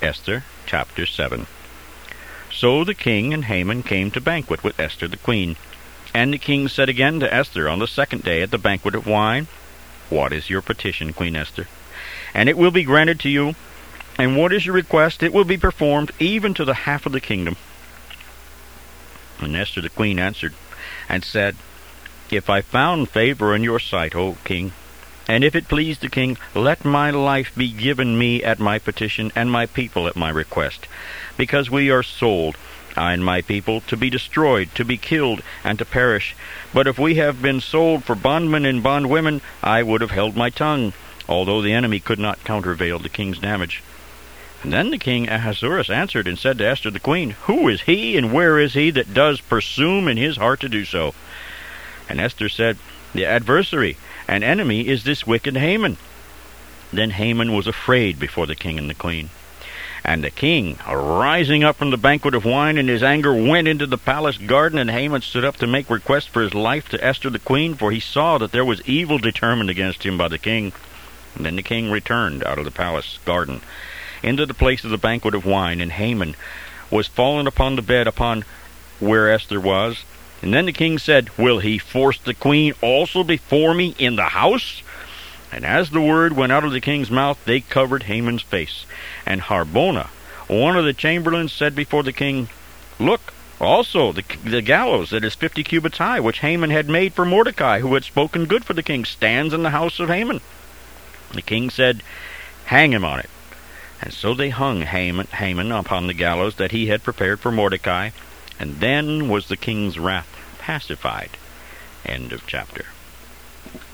Esther chapter 7. So the king and Haman came to banquet with Esther the queen. And the king said again to Esther on the second day at the banquet of wine, What is your petition, Queen Esther? And it will be granted to you. And what is your request? It will be performed, even to the half of the kingdom. And Esther the queen answered and said, If I found favor in your sight, O king, and if it please the king, let my life be given me at my petition, and my people at my request, because we are sold, I and my people, to be destroyed, to be killed, and to perish. But if we have been sold for bondmen and bondwomen, I would have held my tongue, although the enemy could not countervail the king's damage. And then the king Ahasuerus answered and said to Esther the queen, Who is he, and where is he that does presume in his heart to do so? And Esther said, The adversary, an enemy, is this wicked Haman. Then Haman was afraid before the king and the queen. And the king, rising up from the banquet of wine in his anger, went into the palace garden, and Haman stood up to make request for his life to Esther the queen, for he saw that there was evil determined against him by the king. And then the king returned out of the palace garden into the place of the banquet of wine, and Haman was fallen upon the bed upon where Esther was. And then the king said, Will he force the queen also before me in the house? And as the word went out of the king's mouth, they covered Haman's face. And Harbona, one of the chamberlains, said before the king, Look, also the gallows that is 50 cubits high, which Haman had made for Mordecai, who had spoken good for the king, stands in the house of Haman. The king said, Hang him on it. And so they hung Haman upon the gallows that he had prepared for Mordecai. And then was the king's wrath pacified. End of chapter.